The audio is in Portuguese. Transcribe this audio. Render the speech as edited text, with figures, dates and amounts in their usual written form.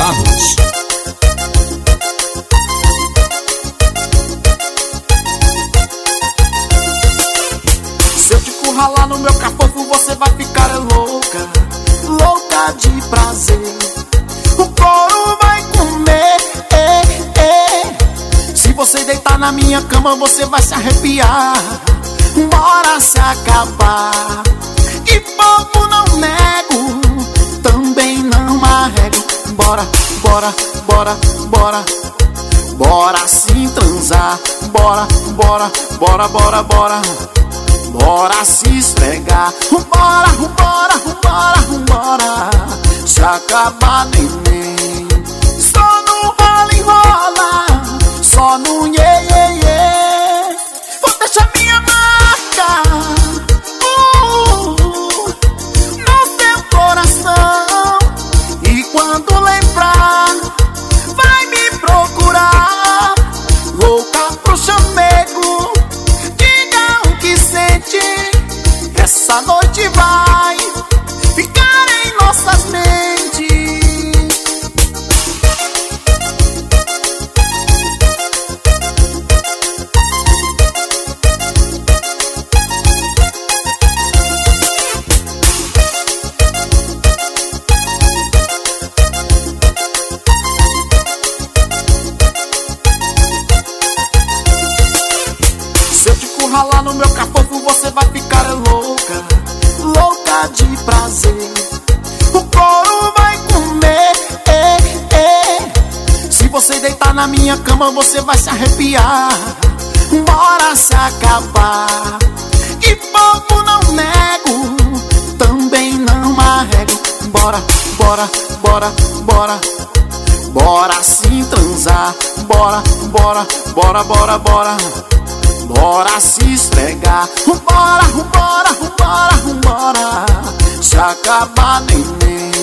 Teclados. Se eu te curralar no meu cafofo, você vai ficar louca, louca de prazer. O couro vai comer, Se você deitar na minha cama, você vai se arrepiar. Bora se acabar. E pouco não nego, também não arrego. Bora, bora, bora, bora. Bora sim transar. Bora, bora, bora, bora, bora. Bora se esfregar. Bora, bora, bora, bora. Se acabar neném. Só no rola e rola, só no iê, iê, iê. Vou deixar minha marca no teu coração. E quando lembrar, vai me procurar. Louca pro chamego, diga o que sente. Essa noite vai ficar em nossas mentes. Se eu te curralar no meu cafofo, você vai ficar louca, louca de prazer. O couro vai comer, Se você deitar na minha cama, você vai se arrepiar. Bora se acabar. E pouco não nego, também não arrego. Bora, bora, bora, bora. Bora sim transar. Bora, bora, bora, bora, bora. Bora se esfregar. Bora, bora, bora, bora. Se acabar neném.